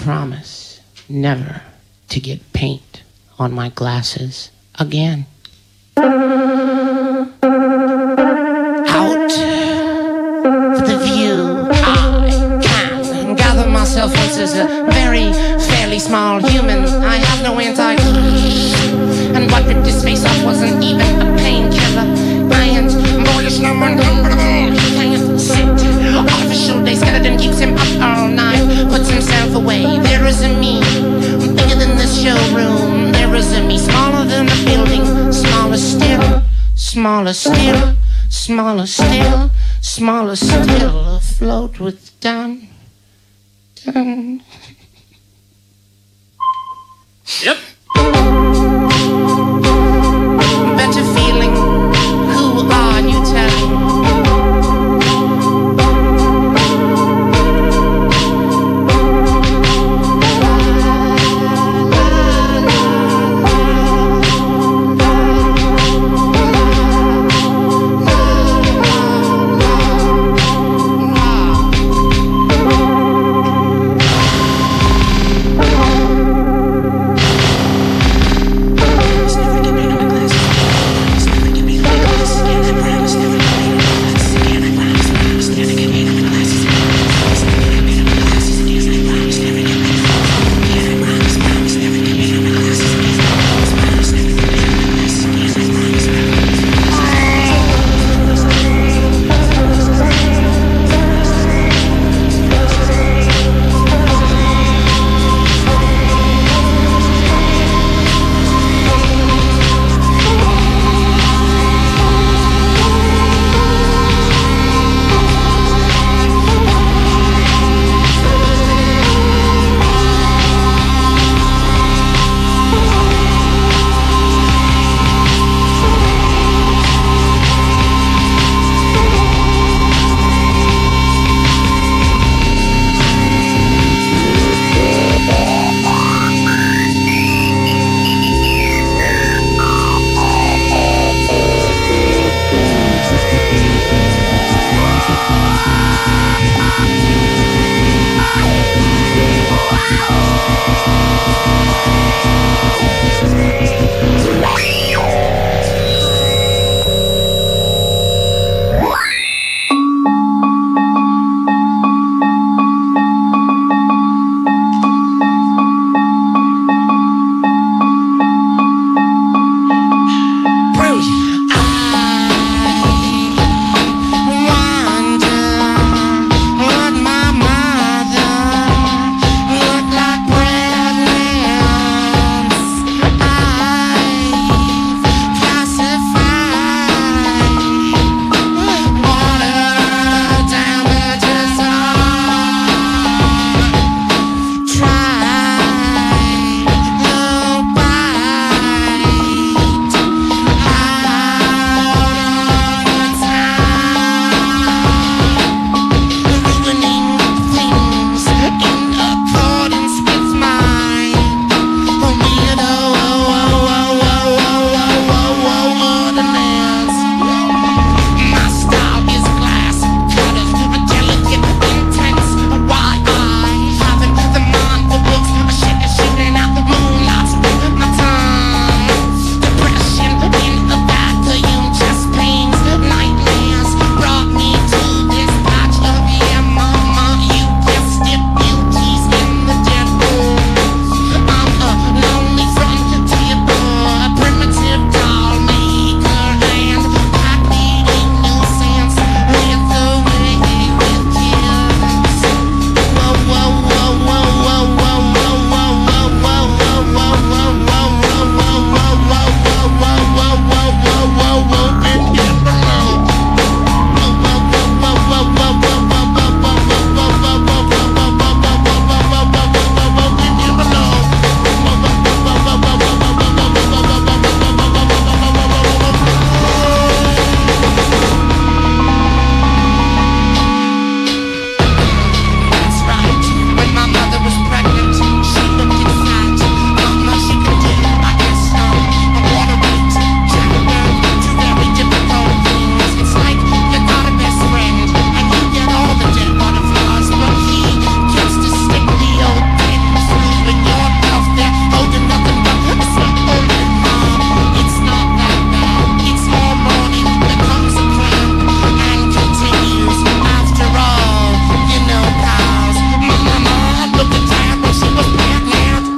promise never to get paint on my glasses again. Out for the view I can gather myself once as a very fairly small human. I have no and what ripped his face off wasn't even a painkiller. Iron's boyish, no one he can't sit. Artificial day skeleton keeps him up all night, puts himself away. There is a me, bigger than the showroom. There is a me, smaller than the building. Smaller still, smaller still, smaller still, smaller still. Afloat with done.